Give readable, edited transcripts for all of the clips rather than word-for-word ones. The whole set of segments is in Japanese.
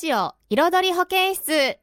ジオ彩り保健室。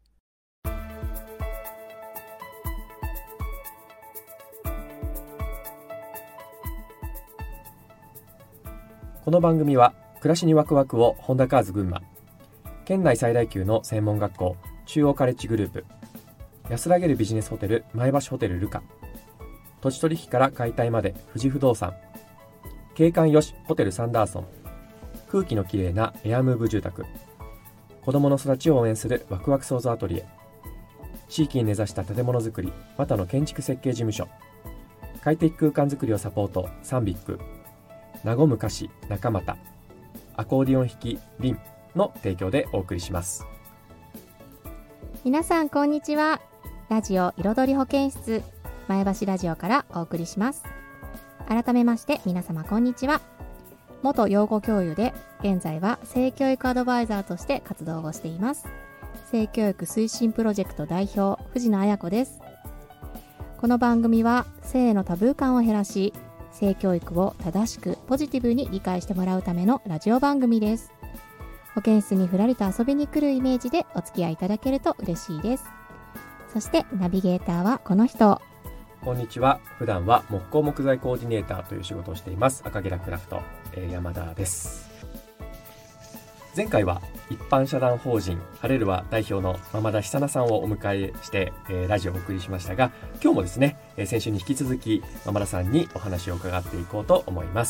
この番組は暮らしにワクワクをホンダカーズ群馬、県内最大級の専門学校中央カレッジグループ、安らげるビジネスホテル前橋ホテルルカ、土地取引から解体まで富士不動産、景観よしホテルサンダーソン、空気のきれいなエアムーブ住宅、子どもの育ちを応援するワクワク創造アトリエ、地域に根ざした建物づくりまたの建築設計事務所、快適空間づくりをサポートサンビック、和む菓子中俣、アコーディオン弾きリンの提供でお送りします。 皆さんこんにちは。ラジオ彩り保健室前橋ラジオからお送りします。改めまして皆様こんにちは。元養護教諭で現在は性教育アドバイザーとして活動をしています。性教育推進プロジェクト代表藤野彩子です。この番組は性へのタブー感を減らし、性教育を正しくポジティブに理解してもらうためのラジオ番組です。保健室にふらりと遊びに来るイメージでお付き合いいただけると嬉しいです。そしてナビゲーターはこの人。 こんにちは。普段は木工木材コーディネーターという仕事をしています赤ゲラクラフト、山田です。前回は一般社団法人ハレルワ代表の間田久奈さんをお迎えして、ラジオをお送りしましたが、今日もですね、先週に引き続き間田さんにお話を伺っていこうと思います。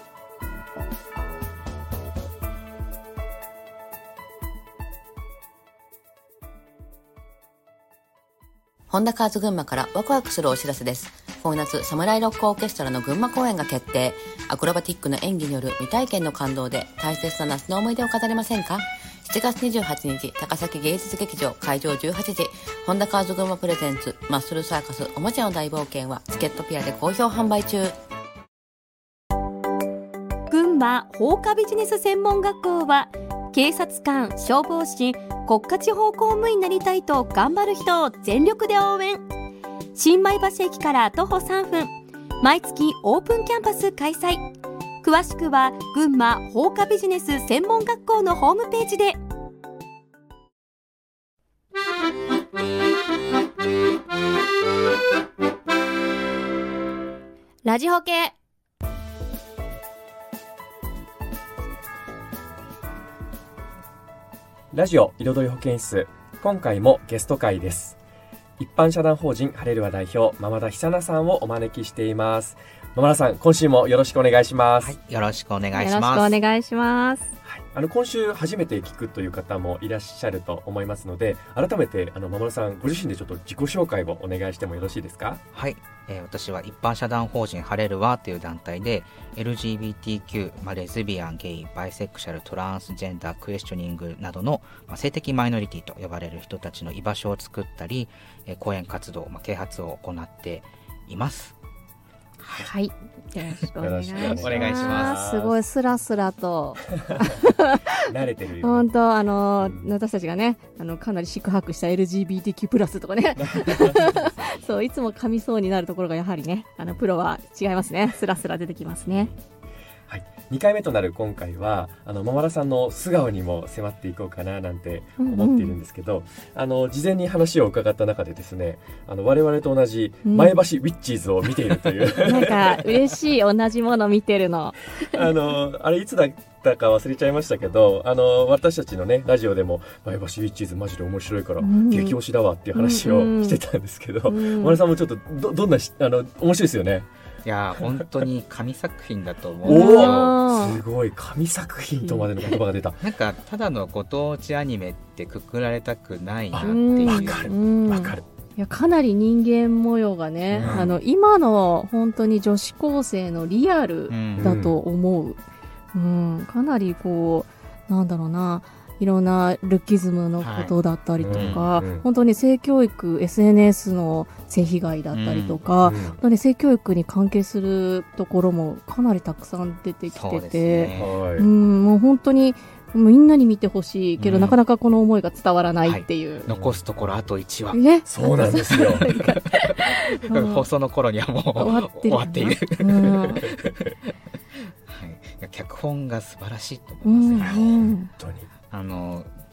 ホンダカーズ群馬からワクワクするお知らせです。今夏サムライロックオーケストラの群馬公演が決定。アクロバティックな演技による未体験の感動で大切な夏の思い出を飾れませんか。7月28日高崎芸術劇場会場18時、ホンダカーズ群馬プレゼンツマッスルサーカスおもちゃの大冒険はチケットピアで好評販売中。 群馬放火ビジネス専門学校は警察官、消防士、国家地方公務員になりたいと頑張る人を全力で応援。新米橋駅から徒歩3分、毎月オープンキャンパス開催。詳しくは群馬放火ビジネス専門学校のホームページで。 ラジホケ。 ラジオ彩り保健室、今回もゲスト会です。一般社団法人ハレルワ代表間田久奈さんをお招きしています。間田さん、今週もよろしくお願いします。 はい、よろしくお願いします。 よろしくお願いします。 はい、今週初めて聞くという方もいらっしゃると思いますので、改めて間田さんご自身でちょっと自己紹介をお願いしてもよろしいですか。 はい、私は一般社団法人ハレルワという団体で LGBTQ、レズビアン、ゲイ、バイセクシャル、トランスジェンダー、クエスチョニングなどの、性的マイノリティと呼ばれる人たちの居場所を作ったり、講演活動、啓発を行っています。 はい、よろしくお願いします。 お願いします。 すごいスラスラと慣れてるよ、ね、 本当私たちがねかなり四苦八苦した LGBTQ プラスとかねそういつも噛みそうになるところがやはりねプロは違いますね。スラスラ出てきますね。 はい、2回目となる今回は間田さんの素顔にも迫っていこうかななんて思っているんですけど、事前に話を伺った中でですね、我々と同じ前橋ウィッチーズを見ているという、 なんか嬉しい、同じもの見てるのあれいつだったか忘れちゃいましたけど、私たちのねラジオでも前橋ウィッチーズマジで面白いから激推しだわっていう話をしてたんですけど、間田さんもちょっとどんな面白いですよね。 いや本当に神作品だと思うんですよ。 すごい神作品とまでの言葉が出た。 なんかただのご当地アニメってくくられたくないなっていう。 わかる。 いやかなり人間模様がね、今の本当に女子高生のリアルだと思う。かなりこうなんだろうな、いろんなルッキズムのことだったりとか、本当に性教育 SNS の性被害だったりとか、本当に性教育に関係するところもかなりたくさん出てきてて、もう本当にみんなに見てほしいけど、なかなかこの思いが伝わらないっていう、 残すところあと1話、 ね、 そうなんですよ放送の頃にはもう終わっている脚本が素晴らしいと思います、本当に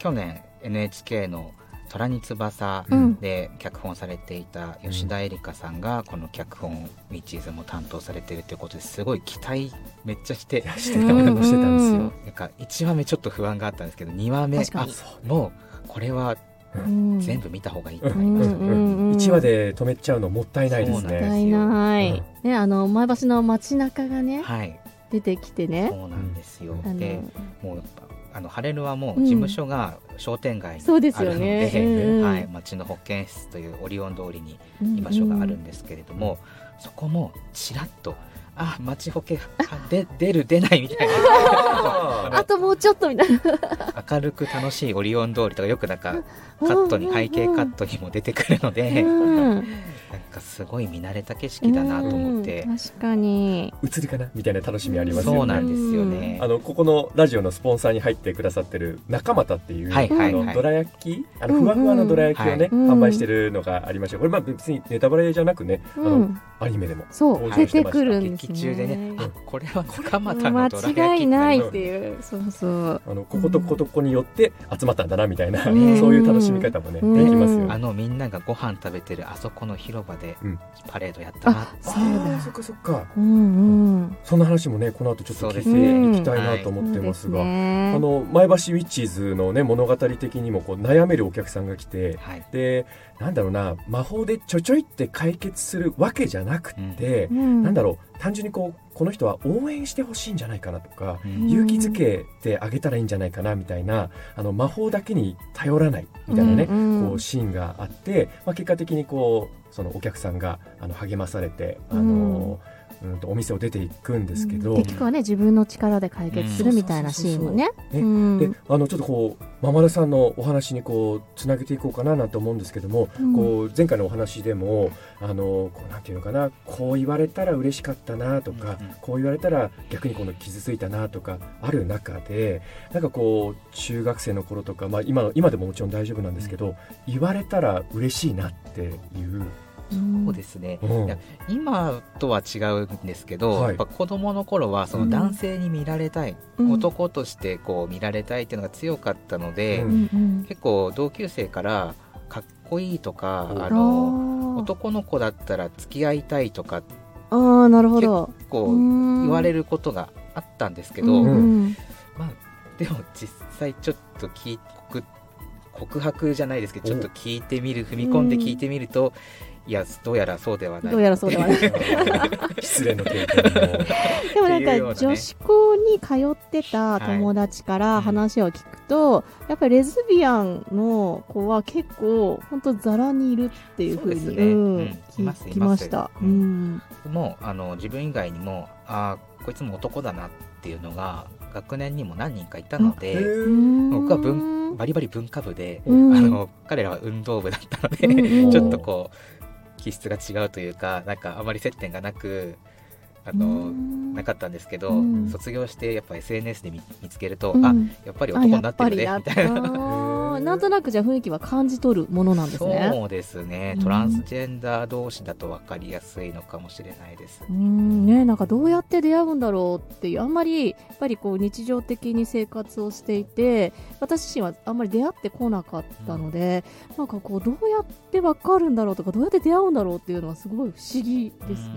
去年 NHK の虎に翼うんで脚本されていた吉田絵里香さんがこの脚本ウィッチーズも担当されているということですごい期待めっちゃしてしてたんですよ。 なんか1話目ちょっと不安があったんですけど2話目確かにもうこれはうん全部見た方がいいと思いました、 うん 1話で止めちゃうのもったいないですそうなんね。 もったいない、ね、前橋の街中がねはい出てきてね、 そうなんですよ、 あのでもうやっぱハレルはもう事務所が商店街にあそうですよるので、 ねうんうんはい、町の保健室というオリオン通りに居場所があるんですけれども、そこもちらっと町保健で出る出ないみたいなあともうちょっとみたいな明るく楽しいオリオン通りとかよくなんかカットに背景カットにも出てくるので、 うんなんかすごい見慣れた景色だなと思って、 うん確かに映りかなみたいな楽しみありますよね。 そうなんですよね。 ここのラジオのスポンサーに入ってくださってる中俣っていう、 はいはいはいどら焼きふわふわのどら焼きをね、 うん販売してるのがありまして、これ別にネタバレじゃなくね、 うんアニメでもそう登場出てしてましたくるんですね劇中でね、これは中俣のどら焼き間違いないうんっていうそうそうこことこことこによって集まったんだなみたいな、 うんそういう楽しみ方もね、 うんできますよね。 みんながご飯食べてるあそこの広場でうんパレードやったな、 そうだそっかそっか。 うんうんそんな話もねこの後ちょっと聞いていきたいなと思ってますが、 そうですね前橋ウィッチーズのね物語的にもこう悩めるお客さんが来て、 はい、 でなんだろうな、魔法でちょちょいって解決するわけじゃなくて、 うんなんだろう、単純にこの人は応援してほしいんじゃないかなとか、 うん勇気づけてあげたらいいんじゃないかなみたいな、魔法だけに頼らないみたいなね、 うんうんこうシーンがあって、結果的にそのお客さんが励まされてお店を出ていくんですけど、 結局はね自分の力で解決するみたいなシーンもねねうんでちょっとママ田さんのお話につなげていこうかななんて思うんですけども、 うん前回のお話でもなんていうのかな、こう言われたら嬉しかったなとか、 うんうんこう言われたら逆に傷ついたなとかある中で、なんか中学生の頃とか、今でももちろん大丈夫なんですけど、言われたら嬉しいなっていう、 そうですね、 うんいや今とは違うんですけど、 はいやっぱ子供の頃はその男性に見られたい、 うん男として見られたいっていうのが強かったので、 ううんうん結構同級生からかっこいいとかうん男の子だったら付き合いたいとかあーなるほど言われることがあったんですけど、 うんうんでも実際ちょっと告白じゃないですけどちょっと聞いてみる、踏み込んで聞いてみると、いやどうやらそうではない、 どうやらそうではない失恋の経験もでもなんっていうようなねか女子校に通ってた友達から話を聞くと、やっぱりレズビアンの子は結構本当ザラにいるっていうふうにそうですねうんいます聞きました。 いますうんもう自分以外にもこいつも男だなっていうのが学年にも何人かいたので、僕はバリバリ文化部で、 うん彼らは運動部だったので、 うんちょっと気質が違うというか、なんかあまり接点がなくなかったんですけど、 うん卒業してやっぱ SNS で見つけると、 うんやっぱり男になってるねあやっみたいな。 ぱりあーなんとなくじゃあ雰囲気は感じ取るものなんですね。 そうですね、トランスジェンダー同士だと分かりやすいのかもしれないです。 ね、なんかどうやって出会うんだろうっていう、あんまりやっぱり日常的に生活をしていて、私自身はあんまり出会ってこなかったので、なんかどうやって分かるんだろうとか、どうやって出会うんだろうっていうのはすごい不思議ですね。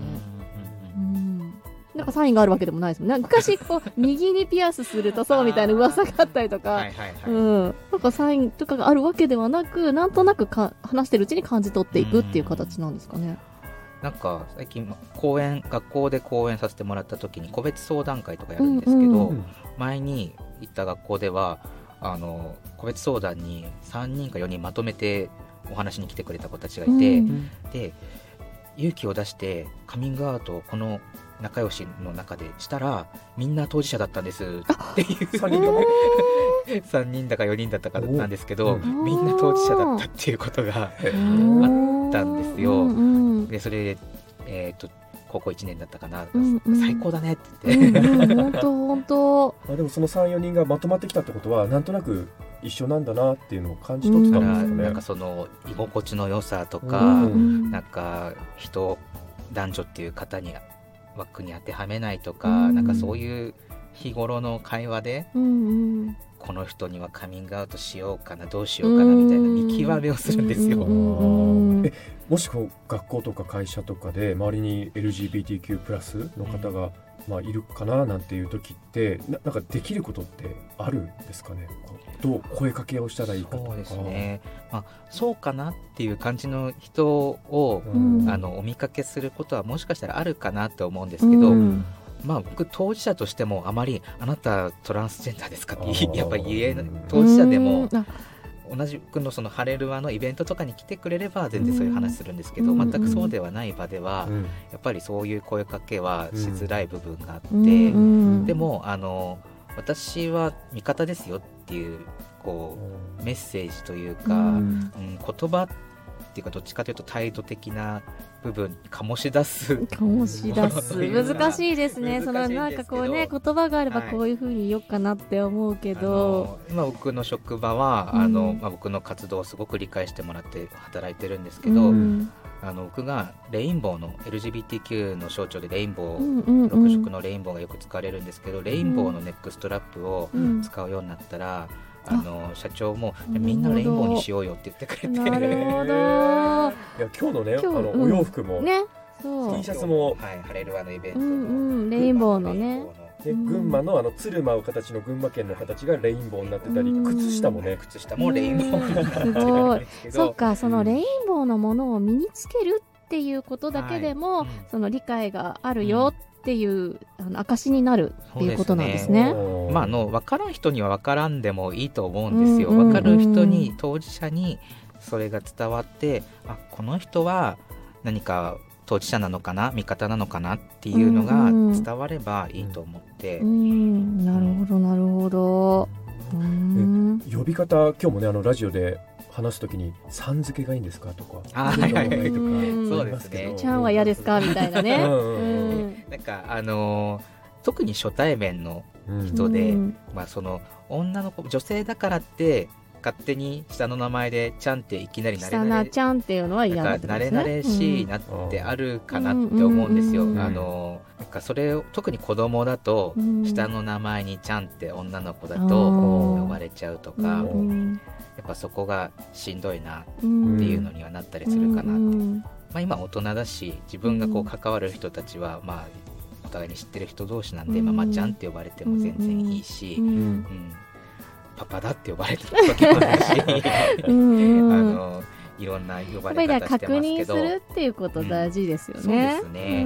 なんかサインがあるわけでもないですもんね。昔右にピアスするとそうみたいな噂があったりとか、 はいはいはい、 なんかサインとかがあるわけではなく、なんとなく話してるうちに感じ取っていくっていう形なんですかね。 なんか最近学校で講演させてもらった時に個別相談会とかやるんですけど、前に行った学校では個別相談に3人か4人まとめてお話に来てくれた子たちがいて、で勇気を出してカミングアウトをこの仲良しの中でしたらみんな当事者だったんですっていう3人だか4人だったかなんですけど、みんな当事者だったっていうことがあったんですよ。でそれで、高校1年だったかな、最高だねって言って、 本当でもその 3,4 人がまとまってきたってことはなんとなく一緒なんだなっていうのを感じ取ってたんですよね。 なんかその居心地の良さとか、なんか男女っていう枠に当てはめないとか、なんかそういう日頃の会話で、 この人にはカミングアウトしようかなどうしようかなみたいな見極めをするんですよ。 もしこう学校とか会社とかで周りに LGBTQ+ の方が、いるかななんていう時ってなんかできることってあるんですかね。どう声かけをしたらいいかとか。 そうですね、そうかなっていう感じの人を、お見かけすることはもしかしたらあるかなと思うんですけど、僕当事者としてもあまりあなたトランスジェンダーですかってやっぱり言えない。当事者でも同じくのそのハレルワのイベントとかに来てくれれば全然そういう話するんですけど、全くそうではない場では、やっぱりそういう声かけはしづらい部分があって、でも私は味方ですよっていうこうメッセージというか、言葉っていうかどっちかというと態度的な部分醸し出す難しいですね。そのなんかこうね言葉があればこういう風に言おうかなって思うけど、 今僕の職場は僕の活動をすごく理解してもらって働いてるんですけど、僕がレインボーの LGBTQ の象徴でレインボー、6色のレインボーがよく使われるんですけど、レインボーのネックストラップを使うようになったら、社長もみんなレインボーにしようよって言ってくれて、 なるほど。いや今日のねお洋服も、 ね、そう T シャツも、 ハレルワのイベントの、 レインボーのね、 群馬の鶴舞う形の群馬県の形がレインボーになってたり、靴下もレインボーになってるんですけど、 そっか、そのレインボーのものを身につけるっていうことだけでも、その理解があるよっていう証になるっていうことなんですね。 分からん人には分からんでもいいと思うんですよ。分かる人に、当事者にそれが伝わって、この人は何か当事者なのかな味方なのかなっていうのが伝わればいいと思って、 なるほどなるほど。 呼び方今日もねラジオで話すときにさん付けがいいんですかとか、 そうですね、 ちゃんは嫌ですかみたいなね。 なんか特に初対面の人で、その女の子女性だからって勝手に下の名前でちゃんっていきなり下なちゃんっていうのは嫌なんですね。 慣れ慣れしいなってあるかなって思うんですよ。なんかそれを特に子供だと、下の名前にちゃんって女の子だと呼ばれちゃうとか、やっぱそこがしんどいなっていうのにはなったりするかなって、今大人だし自分がこう関わる人たちはお互いに知ってる人同士なんで、ちゃんって呼ばれても全然いいし、パパだって呼ばれてる時もあるしいろんな呼ばれ方してますけど、 確認するっていうこと大事ですよね。 そうですね。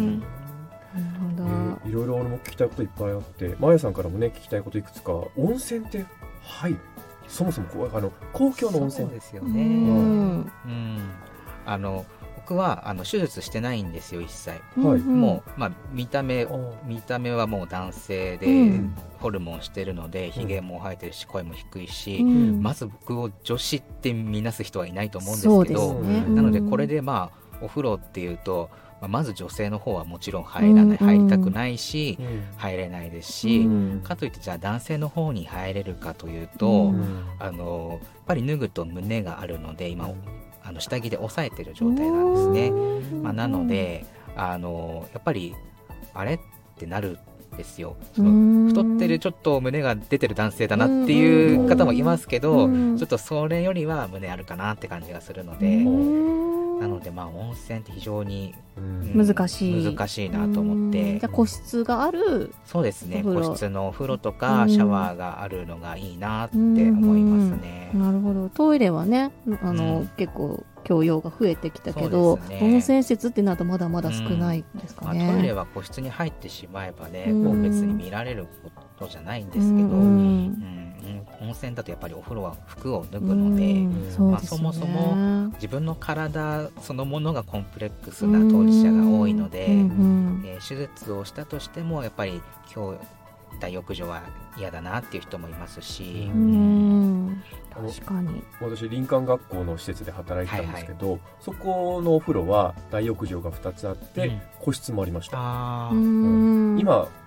いろいろ俺も聞きたいこといっぱいあって、マヤさんからもね聞きたいこといくつか。温泉ってそもそも公共の温泉ですよね。僕は手術してないんですよ一切。もう、見た目はもう男性で、ホルモンしてるのでひげも生えてるし声も低いし、まず僕を女子って見なす人はいないと思うんですけど、なのでこれでお風呂っていうと、まず女性の方はもちろん入りたくないし、入れないですし、かといってじゃあ男性の方に入れるかというと、やっぱり脱ぐと胸があるので今下着で押さえてる状態なんですね。なのでやっぱりあれってなるんですよ。太ってるちょっと胸が出てる男性だなっていう方もいますけど、ちょっとそれよりは胸あるかなって感じがするので、なので温泉って非常に難しいなと思って。 じゃあ個室がある、 そうですね、個室のお風呂とかシャワーがあるのがいいなって思いますね。 なるほど。トイレはね結構共用が増えてきたけど、温泉施設ってなるとまだまだ少ないですかね。 トイレは個室に入ってしまえばね、こう別に見られることじゃないんですけど、温泉だとやっぱりお風呂は服を脱ぐので、そもそも自分の体そのものがコンプレックスな当事者が多いので、手術をしたとしてもやっぱり大浴場は嫌だなっていう人もいますし、 確かに私林間学校の施設で働いてたんですけど、そこのお風呂は大浴場が2つあって、個室もありました。今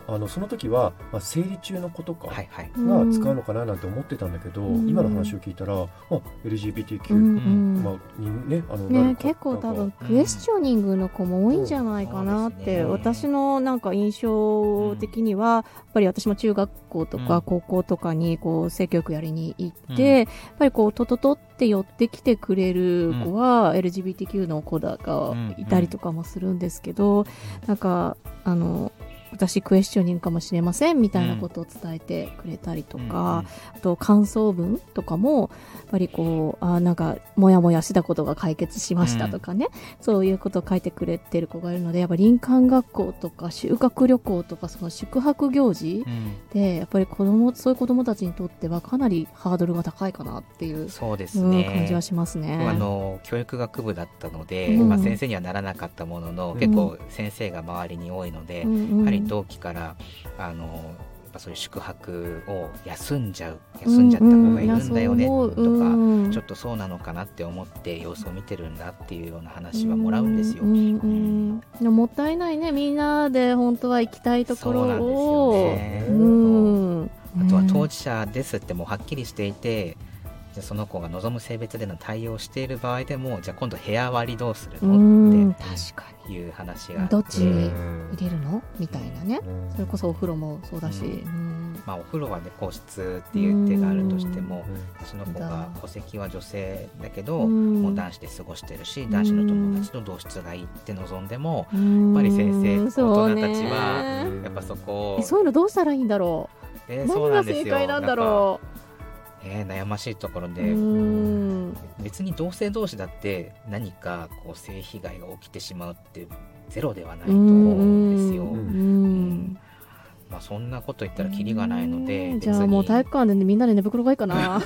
その時は、生理中の子とかはいはい、 が使うのかななんて思ってたんだけど、今の話を聞いたら、LGBTQ、にね、なる結構多分クエスチョニングの子も多いんじゃないかなって、私のなんか印象的には、やっぱり私も中学校とか高校とかにこう性教育やりに行って、やっぱりこうトトトって寄ってきてくれる子は LGBTQ の子がいたりとかもするんですけど、なんか私クエスチョニングかもしれませんみたいなことを伝えてくれたりとか、あと感想文とかもやっぱりこうなんかモヤモヤしたことが解決しましたとかね、そういうことを書いてくれてる子がいるので、やっぱり林間学校とか修学旅行とかその宿泊行事で、やっぱりそういう子どもたちにとってはかなりハードルが高いかなっていう、 そうですね、 感じはしますね。 教育学部だったので、先生にはならなかったものの、結構先生が周りに多いので、やはり同期からやっぱそういう宿泊を休んじゃった子がいるんだよねとか、ちょっとそうなのかなって思って様子を見てるんだっていうような話はもらうんですよ。 でももったいないね、みんなで本当は行きたいところを。 そうなんですよね。あとは当事者ですってもうはっきりしていて、じゃその子が望む性別での対応をしている場合でも、じゃあ今度部屋割りどうするのっていう話があって、 どっちに入れるのみたいなね。それこそお風呂もそうだし、 お風呂はね個室っていう手があるとしても、その子が戸籍は女性だけどもう男子で過ごしてるし、男子の友達と同室がいいって望んでも、やっぱり先生大人たちはやっぱそこをそういうのどうしたらいいんだろう、何が正解なんだろう。 悩ましいところで、別に同性同士だって何かこう性被害が起きてしまうってゼロではないと思うんですよ。そんなこと言ったらキリがないので、 じゃあもう体育館で、みんなで寝袋がいいかな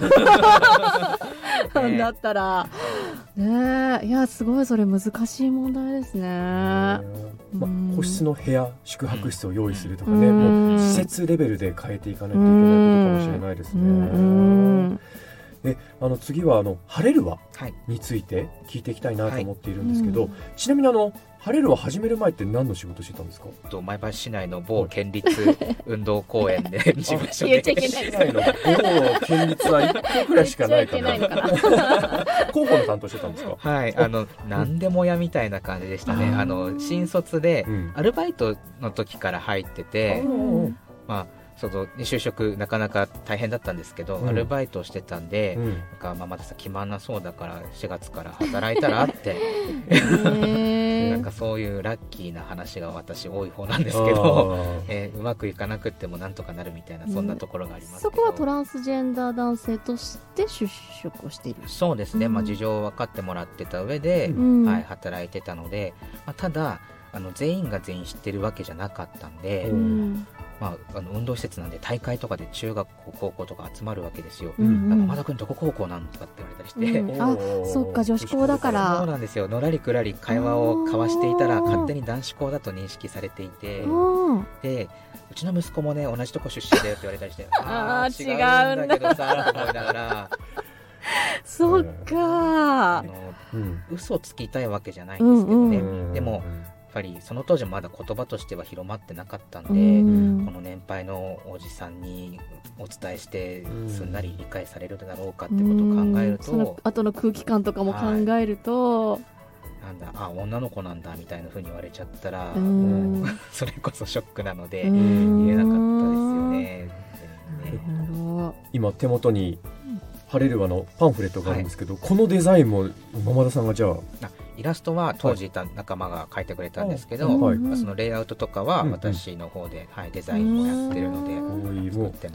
だったらね。いやすごい、それ難しい問題ですね。 個室の部屋、宿泊室を用意するとかね、もう施設レベルで変えていかないといけないことかもしれないですね。次は晴れるわについて聞いていきたいなと思っているんですけど、ちなみに晴れるわ始める前って何の仕事してたんですか？ 前橋市内の某県立運動公園で事務所で市内の某県立は1個くらいしかないかな広報の担当してたんですか？ はい、何でも屋みたいな感じでしたね。新卒でアルバイトの時から入ってて、就職なかなか大変だったんですけど、アルバイトをしてたんで、まだ決まんなそうだから4月から働いたらってなんかそういうラッキーな話が私多い方なんですけど、うまくいかなくってもなんとかなるみたいな、そんなところがありますけど、 そこはトランスジェンダー男性として就職をしている。 そうですね、事情を分かってもらってた上で、働いてたので、ただ全員が全員知ってるわけじゃなかったんで、運動施設なんで大会とかで中学校高校とか集まるわけですよ。山田君どこ高校なんとかって言われたりして、 そっか女子校だから。 そうなんですよ。のらりくらり会話を交わしていたら勝手に男子校だと認識されていて、でうちの息子もね同じとこ出身だよって言われたりして違うんだけどさと思いながらそっか嘘をつきたいわけじゃないんですけどね、でもやっぱりその当時もまだ言葉としては広まってなかったんで、この年配のおじさんにお伝えしてすんなり理解されるだろうかってことを考えると、 その後の空気感とかも考えると、 なんだ女の子なんだみたいな風に言われちゃったら、それこそショックなので言えなかったですよね。 今手元に晴れるわのパンフレットがあるんですけど、このデザインもマ田さんがじゃあイラストは当時いた仲間が描いてくれたんですけど、そのレイアウトとかは私の方で、デザインもやってるので作ってます。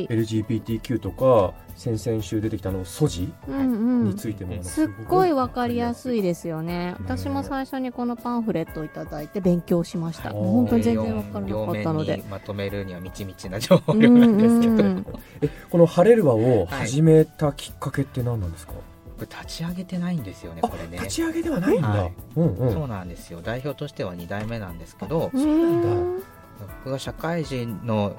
LGBTQ とか先々週出てきた素地についてもすっごい分かりやすいですよね。私も最初にこのパンフレットをいただいて勉強しました。本当に全然分からなかったので、 両面にまとめるにはみちみちな情報量なんですけど、 この晴れるわを始めたきっかけって何なんですか？ 立ち上げてないんですよね、これね。 立ち上げではないんだ。 そうなんですよ。代表としては2代目なんですけど、僕が社会人の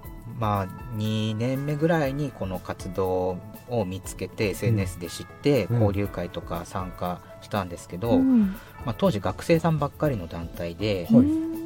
2年目ぐらいにこの活動を見つけて SNS で知って交流会とか参加したんですけど、当時学生さんばっかりの団体で、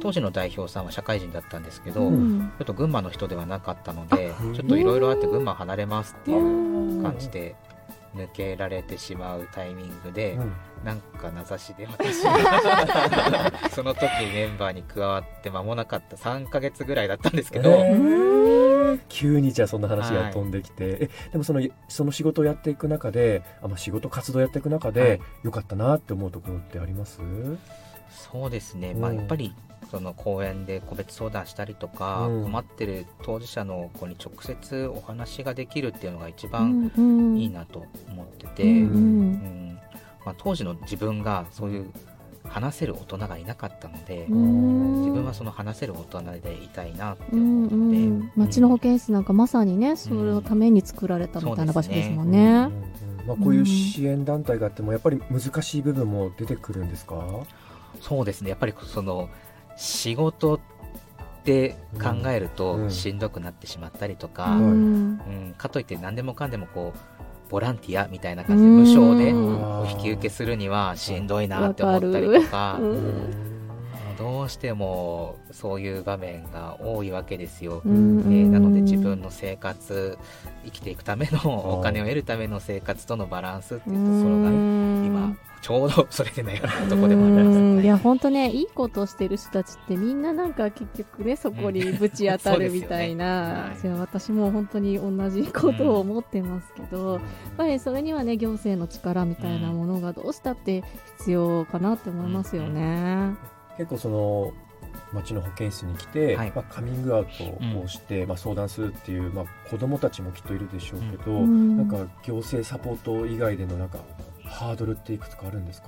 当時の代表さんは社会人だったんですけど、 うんちょっと群馬の人ではなかったので、 あちょっといろいろあって群馬を離れますっていう感じで抜けられてしまうタイミングで、なんか名指しで私がその時メンバーに加わって間もなかった3ヶ月ぐらいだったんですけど、 急にじゃあそんな話が飛んできて、でもその仕事をやっていく中で、仕事活動やっていく中で、良かったなって思うところってあります？ そうですね、やっぱりその講演で個別相談したりとか、困ってる当事者の子に直接お話ができるっていうのが一番いいなと思ってて、当時の自分がそういう話せる大人がいなかったので、自分はその話せる大人でいたいなって思って、 町の保健室なんかまさにね、それのために作られたみたいな場所ですもんね。 こういう支援団体があってもやっぱり難しい部分も出てくるんですか？ そうですね、やっぱりその仕事って考えるとしんどくなってしまったりとか、かといって何でもかんでもこうボランティアみたいな感じで無償でお引き受けするにはしんどいなって思ったりとか、どうしてもそういう場面が多いわけですよ。なので自分の生活、生きていくためのお金を得るための生活とのバランスっていうところが今ちょうどそれで悩むところでもあります。 いや本当ね、いいことをしてる人たちってみんななんか結局ね、そこにぶち当たるみたいな、私も本当に同じことを思ってますけど、やっぱりそれにはね、行政の力みたいなものがどうしたって必要かなって思いますよね。 結構その町の保健室に来て、カミングアウトをして、相談するっていう、子どもたちもきっといるでしょうけど、なんか行政サポート以外でのなんかハードルっていくつかあるんですか？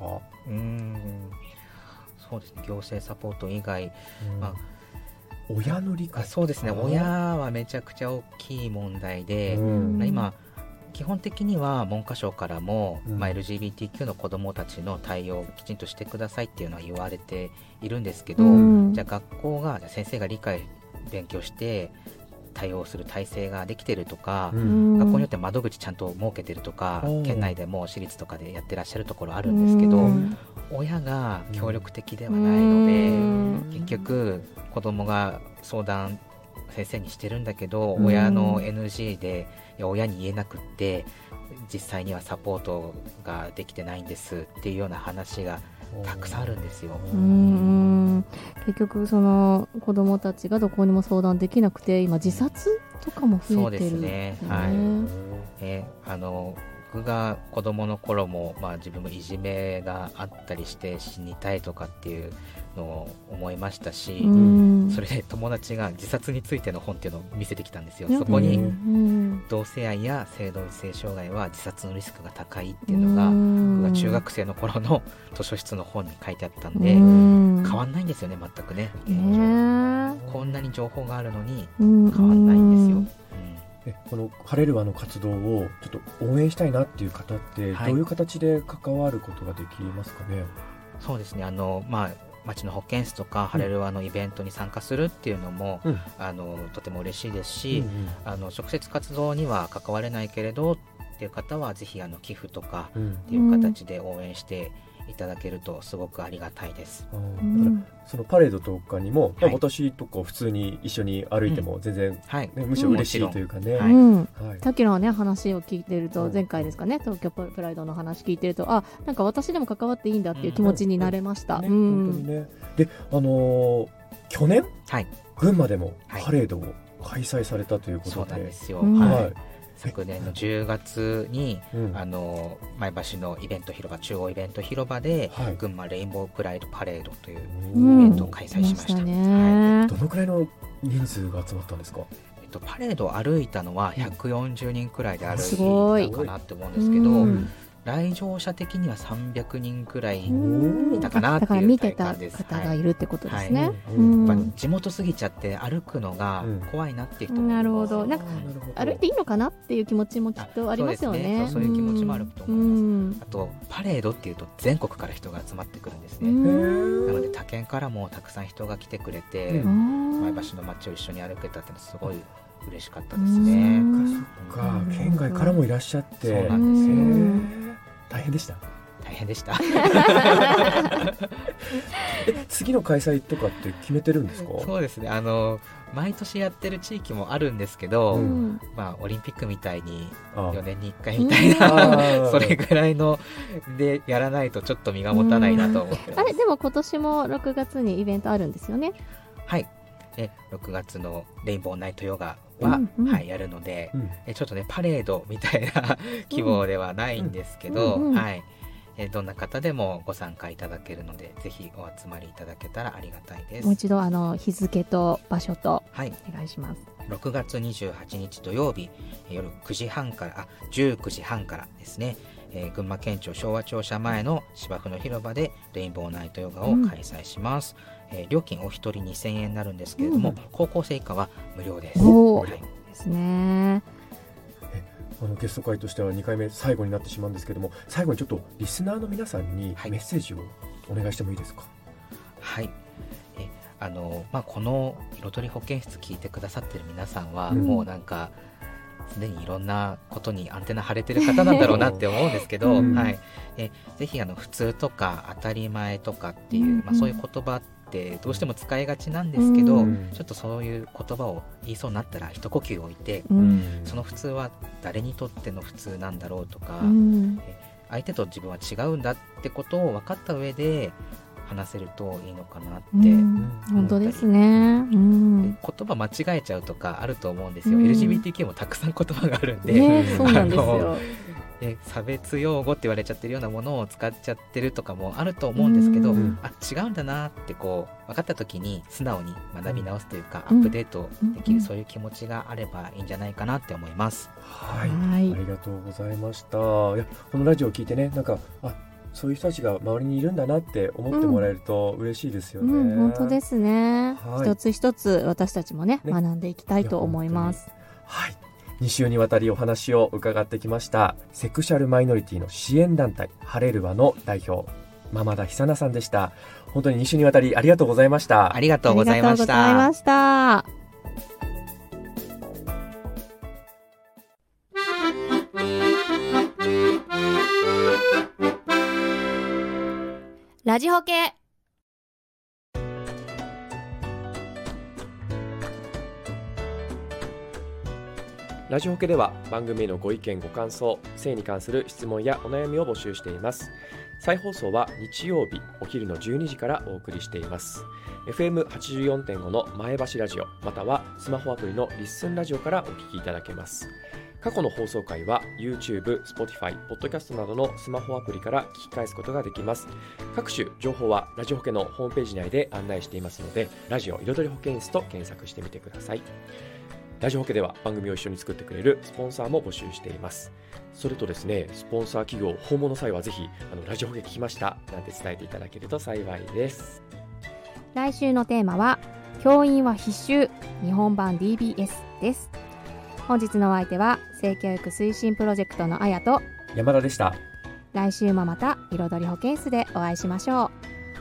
そうですね、行政サポート以外、 親の理解、 そうですね、親はめちゃくちゃ大きい問題で、今基本的には文科省からも、LGBTQ の子どもたちの対応をきちんとしてくださいっていうのは言われているんですけど、じゃあ学校が、先生が理解勉強して対応する体制ができてるとか、学校によって窓口ちゃんと設けてるとか、県内でも私立とかでやってらっしゃるところあるんですけど、親が協力的ではないので、結局子どもが相談先生にしてるんだけど、親の NG で親に言えなくって、実際にはサポートができてないんですっていうような話がたくさんあるんですよ。 結局その子どもたちがどこにも相談できなくて、今自殺とかも増えてる。 そうですね、僕が子どもの頃も、自分もいじめがあったりして死にたいとかっていうのを思いましたし、それで友達が自殺についての本っていうのを見せてきたんですよ。そこに同性愛や性同一性障害は自殺のリスクが高いっていうのが、僕が中学生の頃の図書室の本に書いてあったんで、変わんないんですよね、全くね。こんなに情報があるのに変わんないんですよ。 このハレルワの活動をちょっと応援したいなっていう方ってどういう形で関わることができますかね？ そうですね、町の保健室とかハレルワのイベントに参加するっていうのも、とても嬉しいですし、直接活動には関われないけれどっていう方はぜひ寄付とかっていう形で応援していただけるとすごくありがたいです。 そのパレードとかにも、私とか普通に一緒に歩いても全然、むしろ嬉しいというかね。 さっきのね話を聞いてると、前回ですかね、東京プライドの話聞いてると、なんか私でも関わっていいんだっていう気持ちになれました。 本当にね。で、去年、群馬でもパレードを開催されたということで。 そうなんですよ。昨年の10月に、前橋のイベント広場、中央イベント広場で、群馬レインボープライドパレードというイベントを開催しました。 どのくらいの人数が集まったんですか？ パレードを歩いたのは140人くらいで歩いたかなって思うんですけど、来場者的には300人くらいいたかなっていう体感です。 だから見てた方がいるってことですね。 地元過ぎちゃって歩くのが怖いなっていう人もいます。 なるほど。なんか歩いていいのかなっていう気持ちもきっとありますよね。 そういう気持ちもあると思います。あとパレードっていうと全国から人が集まってくるんですね。なので他県からもたくさん人が来てくれて、前橋の街を一緒に歩けたってすごい嬉しかったですね。 そっか、県外からもいらっしゃって。 そうなんですよ。 大変でした。 大変でした。 次の開催とかって決めてるんですか？ そうですね、毎年やってる地域もあるんですけど、 うんオリンピックみたいにあ 4年に1回みたいな、 うんそれぐらいのでやらないとちょっと身が持たないなと思ってます。 あれでも今年も6月にイベントあるんですよね。 はい6月のレインボーナイトヨガは、やるので、ちょっとねパレードみたいな規模ではないんですけど、どんな方でもご参加いただけるので、ぜひお集まりいただけたらありがたいです。 もう一度日付と場所とはい、 お願いします。 6月28日土曜日夜19時半からですね、群馬県庁昭和庁舎前の芝生の広場でレインボーナイトヨガを開催します。料金お一人2000円になるんですけれども、高校生以下は無料です。 おー、 はい、 ですね。 ゲスト会としては2回目最後になってしまうんですけども、最後にちょっとリスナーの皆さんにメッセージをお願いしてもいいですか？ はい、この彩り保健室聞いてくださってる皆さんは、もうなんかすでにいろんなことにアンテナ張れてる方なんだろうなって思うんですけど、ぜひ普通とか当たり前とかっていう、そういう言葉ってどうしても使いがちなんですけど、ちょっとそういう言葉を言いそうになったら一呼吸置いて、その普通は誰にとっての普通なんだろうとか、相手と自分は違うんだってことを分かった上で話せるといいのかなって本当ですね。 言葉間違えちゃうとかあると思うんですよ。LGBTQ もたくさん言葉があるんで、 そうなんですよ。 差別用語って言われちゃってるようなものを使っちゃってるとかもあると思うんですけど、違うんだなって分かった時に素直に学び直すというか、アップデートできる、そういう気持ちがあればいいんじゃないかなって思います。 はい、ありがとうございました。いや、このラジオを聞いてね、なんかそういう人たちが周りにいるんだなって思ってもらえると嬉しいですよね。 本当ですね。一つ一つ私たちもね学んでいきたいと思います。 はい、2週にわたりお話を伺ってきましたセクシャルマイノリティの支援団体ハレルワの代表間田久奈さんでした。本当に2週にわたりありがとうございました。 ありがとうございました。 ラジホケ。 ラジオケでは番組へのご意見ご感想、性に関する質問やお悩みを募集しています。再放送は日曜日お昼の12時からお送りしています。 FM84.5 の前橋ラジオ、またはスマホアプリのリッスンラジオからお聞きいただけます。過去の放送回は YouTube、Spotify、Podcast などのスマホアプリから聞き返すことができます。各種情報はラジオ保険のホームページ内で案内していますので、ラジオ彩り保健室と検索してみてください。ラジオ保険では番組を一緒に作ってくれるスポンサーも募集しています。それとですね、スポンサー企業訪問の際はぜひラジオ保険聞きましたなんて伝えていただけると幸いです。 来週のテーマは教員は必修日本版 DBS です。本日のお相手は性教育推進プロジェクトのあやと山田でした。 来週もまた彩り保健室でお会いしましょう。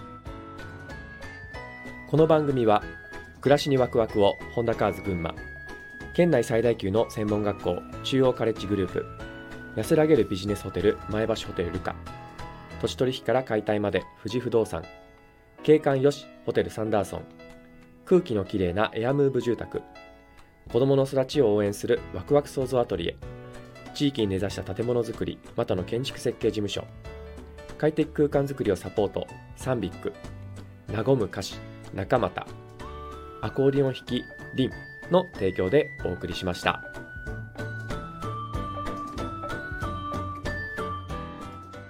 この番組は暮らしにワクワクをホンダカーズ群馬、県内最大級の専門学校中央カレッジグループ、安らげるビジネスホテル前橋ホテルルカ、土地取引から解体まで富士不動産、景観よしホテルサンダーソン、空気のきれいなエアムーブ住宅、子どもの育ちを応援するワクワク創造アトリエ、地域に根ざした建物づくりまたの建築設計事務所、快適空間づくりをサポートサンビック、和む菓子中俣、アコーディオン弾きリンの提供でお送りしました。